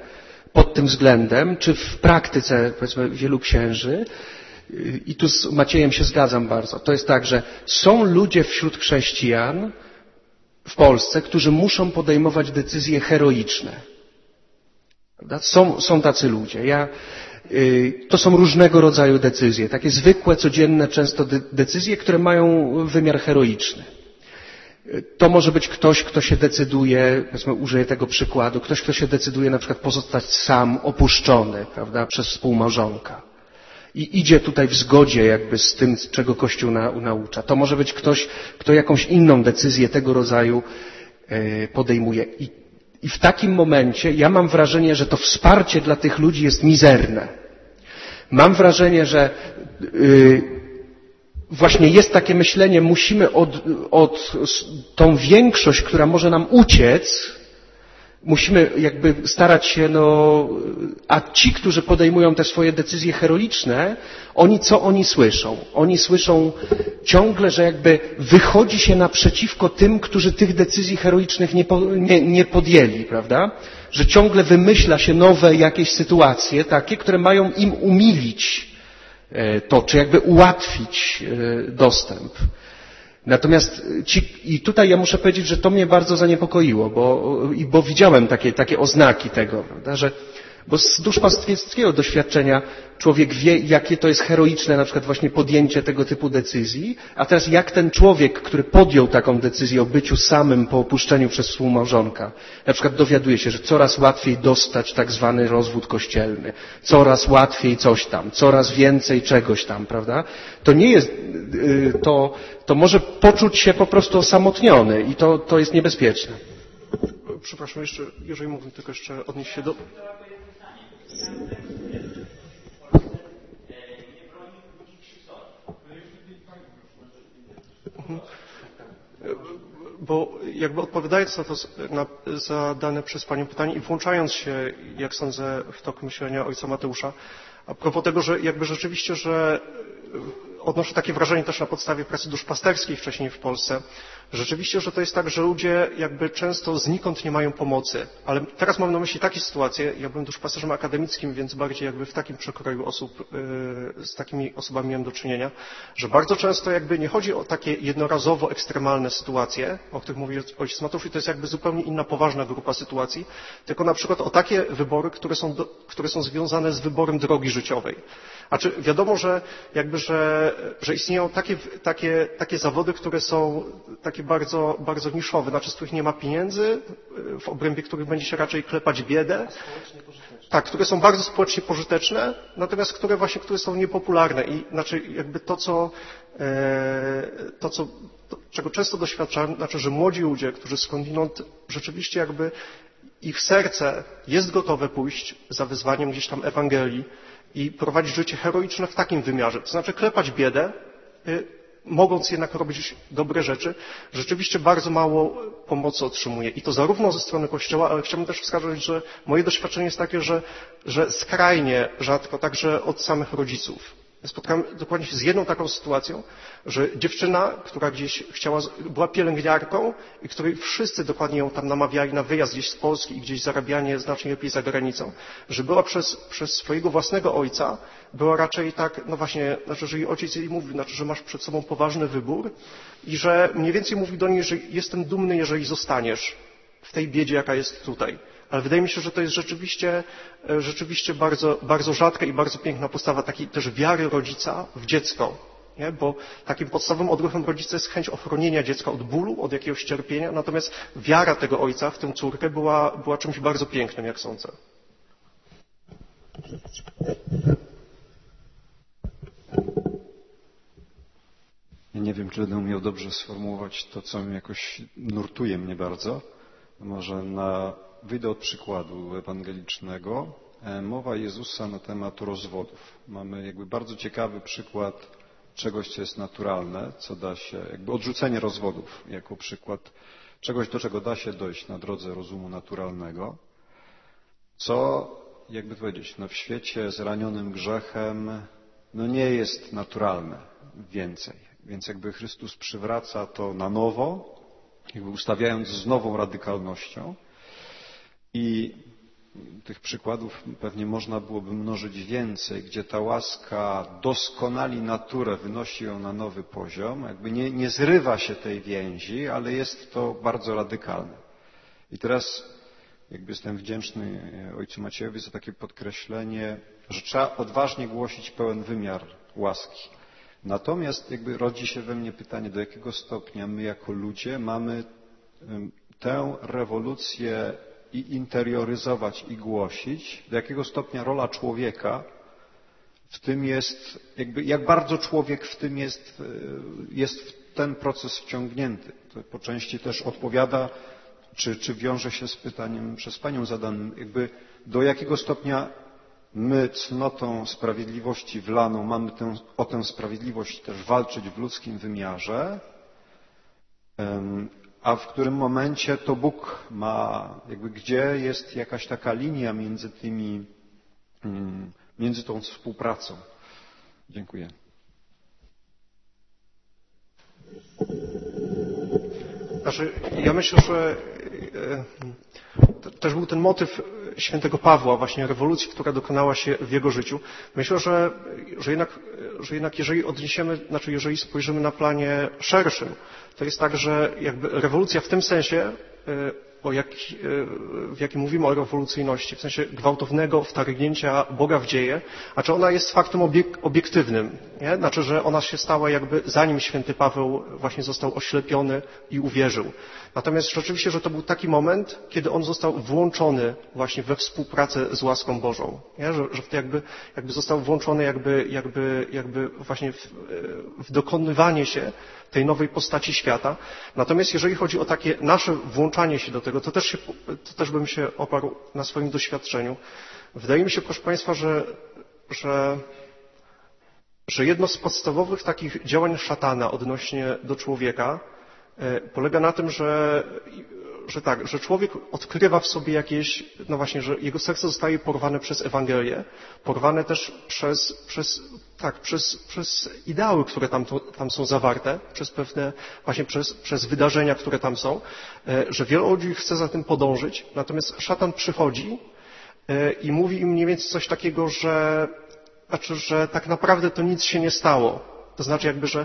Speaker 2: pod tym względem, czy w praktyce, powiedzmy, wielu księży, i tu z Maciejem się zgadzam bardzo, to jest tak, że są ludzie wśród chrześcijan w Polsce, którzy muszą podejmować decyzje heroiczne. Prawda? Są, są tacy ludzie. Ja, yy, to są różnego rodzaju decyzje, takie zwykłe, codzienne często de- decyzje, które mają wymiar heroiczny. To może być ktoś, kto się decyduje, powiedzmy, użyję tego przykładu, ktoś, kto się decyduje na przykład pozostać sam, opuszczony, prawda, przez współmałżonka. I idzie tutaj w zgodzie jakby z tym, czego Kościół na, naucza. To może być ktoś, kto jakąś inną decyzję tego rodzaju yy, podejmuje. I, I w takim momencie ja mam wrażenie, że to wsparcie dla tych ludzi jest mizerne. Mam wrażenie, że yy, właśnie jest takie myślenie, musimy od, od tą większość, która może nam uciec, musimy jakby starać się, no, a ci, którzy podejmują te swoje decyzje heroiczne, oni co oni słyszą? Oni słyszą ciągle, że jakby wychodzi się naprzeciwko tym, którzy tych decyzji heroicznych nie, nie, nie podjęli, prawda? Że ciągle wymyśla się nowe jakieś sytuacje takie, które mają im umilić to, czy jakby ułatwić dostęp. Natomiast ci, i tutaj ja muszę powiedzieć, że to mnie bardzo zaniepokoiło, bo, bo widziałem takie, takie oznaki tego, prawda, że, bo z duszpasterskiego doświadczenia człowiek wie, jakie to jest heroiczne na przykład właśnie podjęcie tego typu decyzji, a teraz jak ten człowiek, który podjął taką decyzję o byciu samym po opuszczeniu przez współmałżonka, na przykład dowiaduje się, że coraz łatwiej dostać tak zwany rozwód kościelny, coraz łatwiej coś tam, coraz więcej czegoś tam, prawda? To nie jest, to, to może poczuć się po prostu osamotniony i to, to jest niebezpieczne.
Speaker 3: Przepraszam, jeszcze, jeżeli mógłbym tylko jeszcze odnieść się do... Bo jakby odpowiadając na to na zadane przez Panią pytanie i włączając się, jak sądzę, w tok myślenia ojca Mateusza, a propos tego, że jakby rzeczywiście, że odnoszę takie wrażenie też na podstawie pracy duszpasterskiej wcześniej w Polsce, rzeczywiście, że to jest tak, że ludzie jakby często znikąd nie mają pomocy. Ale teraz mam na myśli takie sytuacje, ja byłem duszpasterzem akademickim, więc bardziej jakby w takim przekroju osób, yy, z takimi osobami miałem do czynienia, że bardzo często jakby nie chodzi o takie jednorazowo ekstremalne sytuacje, o których mówi ojciec Mateusz, i to jest jakby zupełnie inna poważna grupa sytuacji, tylko na przykład o takie wybory, które są, do, które są związane z wyborem drogi życiowej. A czy wiadomo, że jakby, że, że istnieją takie, takie, takie zawody, które są takie bardzo, bardzo niszowe, znaczy z których nie ma pieniędzy, w obrębie których będzie się raczej klepać biedę. Tak, które są bardzo społecznie pożyteczne, natomiast które właśnie, które są niepopularne i znaczy jakby to, co, to, co, to, czego często doświadczam, znaczy, że młodzi ludzie, którzy skądinąd rzeczywiście jakby ich serce jest gotowe pójść za wyzwaniem gdzieś tam Ewangelii i prowadzić życie heroiczne w takim wymiarze, to znaczy klepać biedę, mogąc jednak robić dobre rzeczy, rzeczywiście bardzo mało pomocy otrzymuje. I to zarówno ze strony Kościoła, ale chciałbym też wskazać, że moje doświadczenie jest takie, że, że skrajnie rzadko, także od samych rodziców. Spotkałem dokładnie się z jedną taką sytuacją, że dziewczyna, która gdzieś chciała, była pielęgniarką i której wszyscy dokładnie ją tam namawiali na wyjazd gdzieś z Polski i gdzieś zarabianie znacznie lepiej za granicą, że była przez, przez swojego własnego ojca, była raczej tak, no właśnie, znaczy, że jej ojciec jej mówi, znaczy, że masz przed sobą poważny wybór i że mniej więcej mówi do niej, że jestem dumny, jeżeli zostaniesz w tej biedzie, jaka jest tutaj. Ale wydaje mi się, że to jest rzeczywiście, rzeczywiście bardzo, bardzo rzadka i bardzo piękna postawa takiej też wiary rodzica w dziecko. Nie? Bo takim podstawowym odruchem rodzica jest chęć ochronienia dziecka od bólu, od jakiegoś cierpienia, natomiast wiara tego ojca w tę córkę była, była czymś bardzo pięknym, jak sądzę.
Speaker 9: Ja nie wiem, czy będę umiał dobrze sformułować to, co jakoś nurtuje mnie bardzo. Może na, wyjdę od przykładu ewangelicznego. Mowa Jezusa na temat rozwodów. Mamy jakby bardzo ciekawy przykład czegoś, co jest naturalne, co da się, jakby odrzucenie rozwodów jako przykład czegoś, do czego da się dojść na drodze rozumu naturalnego, co, jakby powiedzieć, no w świecie zranionym grzechem, no nie jest naturalne więcej. Więc jakby Chrystus przywraca to na nowo, jakby ustawiając z nową radykalnością. I tych przykładów pewnie można byłoby mnożyć więcej, gdzie ta łaska doskonali naturę, wynosi ją na nowy poziom, jakby nie, nie zrywa się tej więzi, ale jest to bardzo radykalne. I teraz jakby jestem wdzięczny ojcu Maciejowi za takie podkreślenie, że trzeba odważnie głosić pełen wymiar łaski. Natomiast jakby rodzi się we mnie pytanie, do jakiego stopnia my jako ludzie mamy tę rewolucję i interioryzować i głosić, do jakiego stopnia rola człowieka w tym jest, jakby jak bardzo człowiek w tym jest, jest w ten proces wciągnięty. To po części też odpowiada, czy, czy wiąże się z pytaniem przez Panią zadanym, jakby do jakiego stopnia my cnotą sprawiedliwości wlaną mamy tę, o tę sprawiedliwość też walczyć w ludzkim wymiarze, a w którym momencie to Bóg ma, jakby gdzie jest jakaś taka linia między tymi, między tą współpracą. Dziękuję.
Speaker 3: Znaczy, ja myślę, że też był ten motyw świętego Pawła, właśnie rewolucji, która dokonała się w jego życiu. Myślę, że, że, jednak, że jednak jeżeli odniesiemy, znaczy jeżeli spojrzymy na planie szerszym, to jest tak, że jakby rewolucja w tym sensie, o jak, w jakim mówimy o rewolucyjności, w sensie gwałtownego wtargnięcia Boga w dzieje, znaczy ona jest faktem obiek, obiektywnym. Nie? Znaczy, że ona się stała jakby zanim święty Paweł właśnie został oślepiony i uwierzył. Natomiast rzeczywiście, że to był taki moment, kiedy on został włączony właśnie we współpracę z łaską Bożą. Nie? Że, że jakby, jakby został włączony jakby, jakby, jakby właśnie w, w dokonywanie się tej nowej postaci świata. Natomiast jeżeli chodzi o takie nasze włączanie się do tego, to też, się, to też bym się oparł na swoim doświadczeniu. Wydaje mi się, proszę Państwa, że, że, że jedno z podstawowych takich działań szatana odnośnie do człowieka polega na tym, że, że tak, że człowiek odkrywa w sobie jakieś, no właśnie, że jego serce zostaje porwane przez Ewangelię, porwane też przez, przez tak, przez, przez ideały, które tam, to, tam są zawarte, przez pewne, właśnie przez, przez wydarzenia, które tam są, że wielu ludzi chce za tym podążyć, natomiast szatan przychodzi i mówi im mniej więcej coś takiego, że, znaczy, że tak naprawdę to nic się nie stało. To znaczy jakby, że,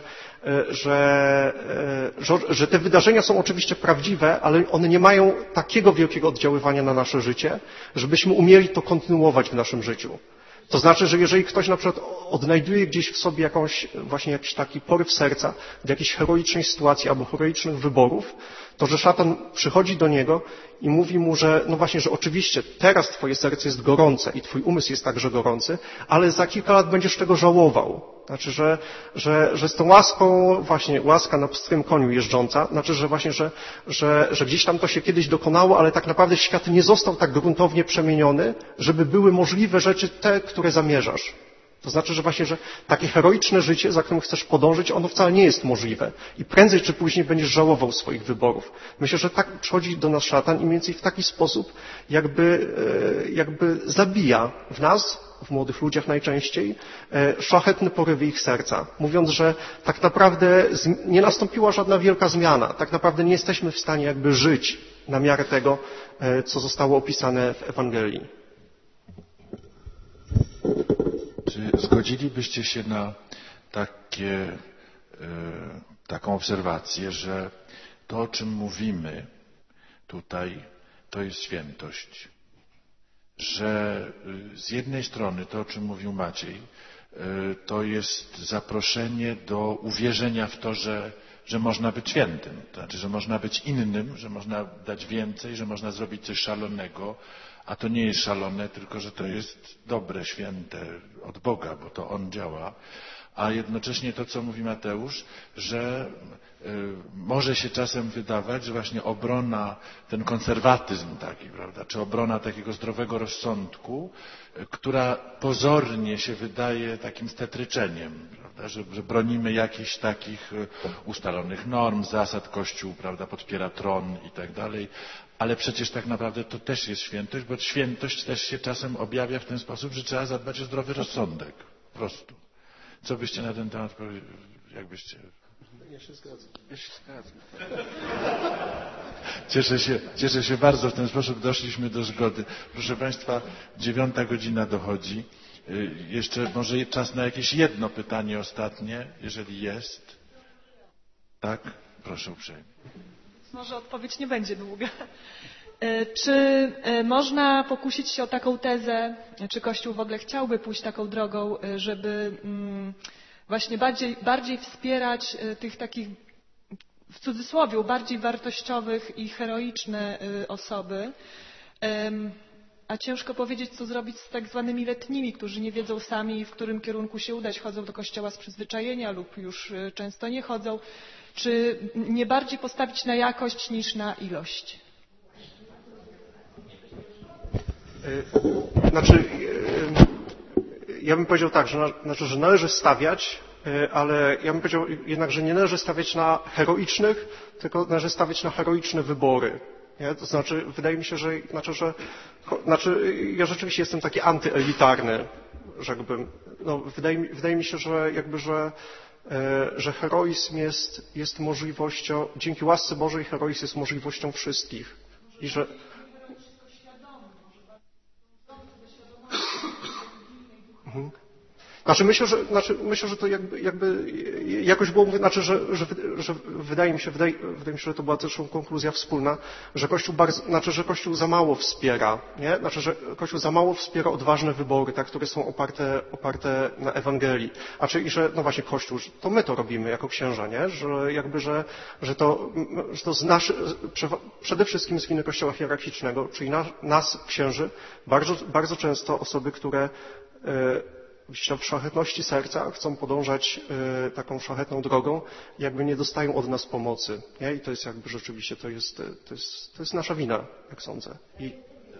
Speaker 3: że, że, że te wydarzenia są oczywiście prawdziwe, ale one nie mają takiego wielkiego oddziaływania na nasze życie, żebyśmy umieli to kontynuować w naszym życiu. To znaczy, że jeżeli ktoś na przykład odnajduje gdzieś w sobie jakąś, właśnie jakiś taki poryw serca do jakiejś heroicznej sytuacji albo heroicznych wyborów, to że szatan przychodzi do niego i mówi mu, że no właśnie, że oczywiście teraz twoje serce jest gorące i twój umysł jest także gorący, ale za kilka lat będziesz tego żałował. Znaczy, że, że, że z tą łaską, właśnie łaska na pstrym koniu jeżdżąca, znaczy, że właśnie, że, że, że gdzieś tam to się kiedyś dokonało, ale tak naprawdę świat nie został tak gruntownie przemieniony, żeby były możliwe rzeczy te, które zamierzasz. To znaczy, że właśnie, że takie heroiczne życie, za którym chcesz podążyć, ono wcale nie jest możliwe. I prędzej czy później będziesz żałował swoich wyborów. Myślę, że tak przychodzi do nas szatan i mniej więcej w taki sposób jakby, jakby zabija w nas, w młodych ludziach najczęściej, szlachetne porywy ich serca. Mówiąc, że tak naprawdę nie nastąpiła żadna wielka zmiana. Tak naprawdę nie jesteśmy w stanie jakby żyć na miarę tego, co zostało opisane w Ewangelii.
Speaker 1: Czy zgodzilibyście się na takie, taką obserwację, że to, o czym mówimy tutaj, to jest świętość? Że z jednej strony to, o czym mówił Maciej, to jest zaproszenie do uwierzenia w to, że, że można być świętym, to znaczy, że można być innym, że można dać więcej, że można zrobić coś szalonego, a to nie jest szalone, tylko że to jest dobre, święte od Boga, bo to On działa. A jednocześnie to, co mówi Mateusz, że y, może się czasem wydawać, że właśnie obrona, ten konserwatyzm taki, prawda, czy obrona takiego zdrowego rozsądku, y, która pozornie się wydaje takim stetryczeniem, prawda, że, że bronimy jakichś takich y, ustalonych norm, zasad, Kościół, prawda, podpiera tron i tak dalej, ale przecież tak naprawdę to też jest świętość, bo świętość też się czasem objawia w ten sposób, że trzeba zadbać o zdrowy rozsądek, po prostu. Co byście na ten temat, jakbyście
Speaker 3: Ja się zgadzam. Ja się zgadzam.
Speaker 1: Cieszę się, cieszę się bardzo, w ten sposób doszliśmy do zgody. Proszę Państwa, dziewiąta godzina dochodzi. Jeszcze może czas na jakieś jedno pytanie ostatnie, jeżeli jest. Tak? Proszę uprzejmie.
Speaker 4: Może odpowiedź nie będzie długa. Czy można pokusić się o taką tezę, czy Kościół w ogóle chciałby pójść taką drogą, żeby właśnie bardziej, bardziej wspierać tych takich, w cudzysłowie, bardziej wartościowych i heroiczne osoby, a ciężko powiedzieć, co zrobić z tak zwanymi letnimi, którzy nie wiedzą sami, w którym kierunku się udać, chodzą do kościoła z przyzwyczajenia lub już często nie chodzą. Czy nie bardziej postawić na jakość niż na ilość?
Speaker 3: Znaczy, ja bym powiedział tak, że, znaczy, że należy stawiać, ale ja bym powiedział jednak, że nie należy stawiać na heroicznych, tylko należy stawiać na heroiczne wybory. Nie? To znaczy, wydaje mi się, że, znaczy, że znaczy, ja rzeczywiście jestem taki antyelitarny, rzekłbym. No, wydaje, mi, wydaje mi się, że jakby, że że heroizm jest, jest możliwością, dzięki łasce Bożej heroizm jest możliwością wszystkich. I że... Mhm. Znaczy myślę, że, znaczy myślę, że to jakby, jakby jakoś było mówione, znaczy, że, że, że wydaje mi się, wydaje, wydaje mi się, że to była też konkluzja wspólna, że Kościół bardzo, znaczy, że Kościół za mało wspiera, nie? Znaczy, że Kościół za mało wspiera odważne wybory, tak, które są oparte, oparte na Ewangelii. Znaczy, i że, no właśnie Kościół, że to my to robimy jako księża, nie? Że jakby, że, że to, że to z naszy, przede wszystkim z winy Kościoła hierarchicznego, czyli nas, nas księży, bardzo, bardzo często osoby, które, yy, w szlachetności serca chcą podążać y, taką szlachetną drogą, jakby nie dostają od nas pomocy. Nie? I to jest jakby rzeczywiście, to jest, to jest, to jest nasza wina, jak sądzę. I...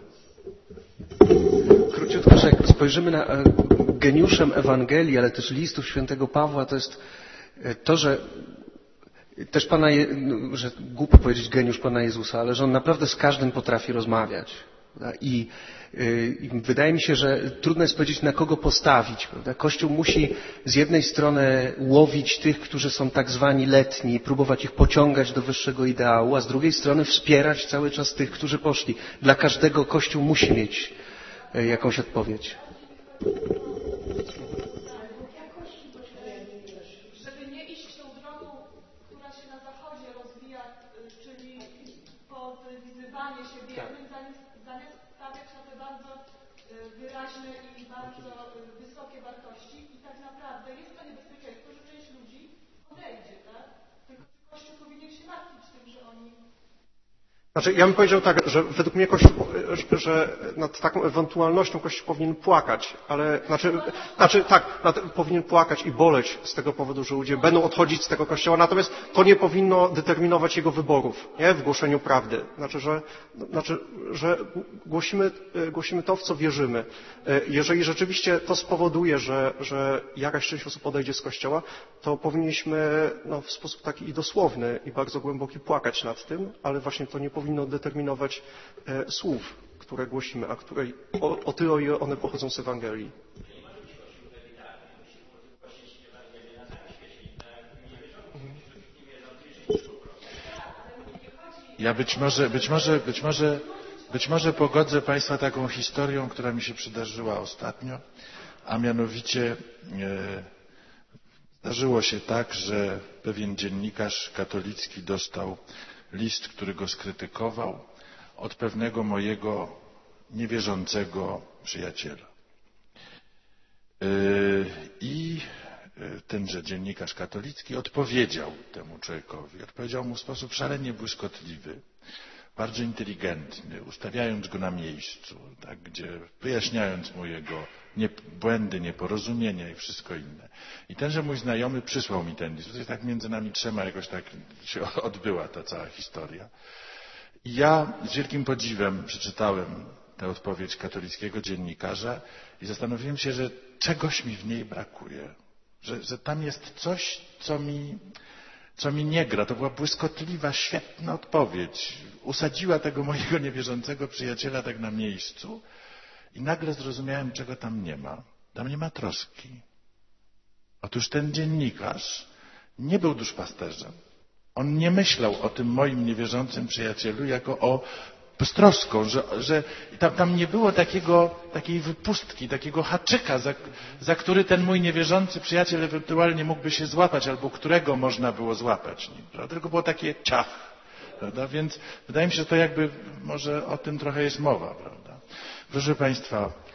Speaker 2: Króciutko, że jak spojrzymy na geniuszem Ewangelii, ale też listów świętego Pawła, to jest to, że też Pana, Je... że głupio powiedzieć geniusz Pana Jezusa, ale że On naprawdę z każdym potrafi rozmawiać. I, I wydaje mi się, że trudno jest powiedzieć, na kogo postawić. Prawda? Kościół musi z jednej strony łowić tych, którzy są tak zwani letni, próbować ich pociągać do wyższego ideału, a z drugiej strony wspierać cały czas tych, którzy poszli. Dla każdego Kościół musi mieć jakąś odpowiedź.
Speaker 4: Żeby nie iść tą drogą, która się na Zachodzie rozwija, czyli podlizywanie się biednym, zamiast stawiać na te bardzo wyraźne i bardzo wysokie wartości i tak naprawdę jest to niebezpieczeństwo, że część ludzi odejdzie, tak? Tylko Kościół powinien się martwić tym, że oni...
Speaker 3: Znaczy, ja bym powiedział tak, że według mnie Kościół, że nad taką ewentualnością Kościół powinien płakać, ale, znaczy, znaczy tak, nad, powinien płakać i boleć z tego powodu, że ludzie będą odchodzić z tego Kościoła, natomiast to nie powinno determinować jego wyborów, nie? W głoszeniu prawdy. Znaczy, że, znaczy, że głosimy, głosimy to, w co wierzymy. Jeżeli rzeczywiście to spowoduje, że, że jakaś część osób odejdzie z Kościoła, to powinniśmy no, w sposób taki i dosłowny i bardzo głęboki płakać nad tym, ale właśnie to nie powinno determinować e, słów, które głosimy, a które o, o tyle, o ile one pochodzą z Ewangelii.
Speaker 1: Ja być może, być może, być może, być może pogodzę Państwa taką historią, która mi się przydarzyła ostatnio, a mianowicie e, zdarzyło się tak, że pewien dziennikarz katolicki dostał list, który go skrytykował od pewnego mojego niewierzącego przyjaciela. I tenże dziennikarz katolicki odpowiedział temu człowiekowi. Odpowiedział mu w sposób szalenie błyskotliwy, bardzo inteligentny, ustawiając go na miejscu, tak, gdzie wyjaśniając mu jego nie, błędy, nieporozumienia i wszystko inne. I tenże mój znajomy przysłał mi ten list. Tutaj tak między nami trzema jakoś tak się odbyła ta cała historia. I ja z wielkim podziwem przeczytałem tę odpowiedź katolickiego dziennikarza i zastanowiłem się, że czegoś mi w niej brakuje. Że, że tam jest coś, co mi, co mi nie gra. To była błyskotliwa, świetna odpowiedź. Usadziła tego mojego niewierzącego przyjaciela tak na miejscu i nagle zrozumiałem, czego tam nie ma. Tam nie ma troski. Otóż ten dziennikarz nie był duszpasterzem. On nie myślał o tym moim niewierzącym przyjacielu jako o z troską, że, że tam, tam nie było takiego, takiej wypustki, takiego haczyka, za, za który ten mój niewierzący przyjaciel ewentualnie mógłby się złapać, albo którego można było złapać nim, prawda? Tylko było takie ciach, prawda? Więc wydaje mi się, że to jakby może o tym trochę jest mowa, prawda? Proszę Państwa,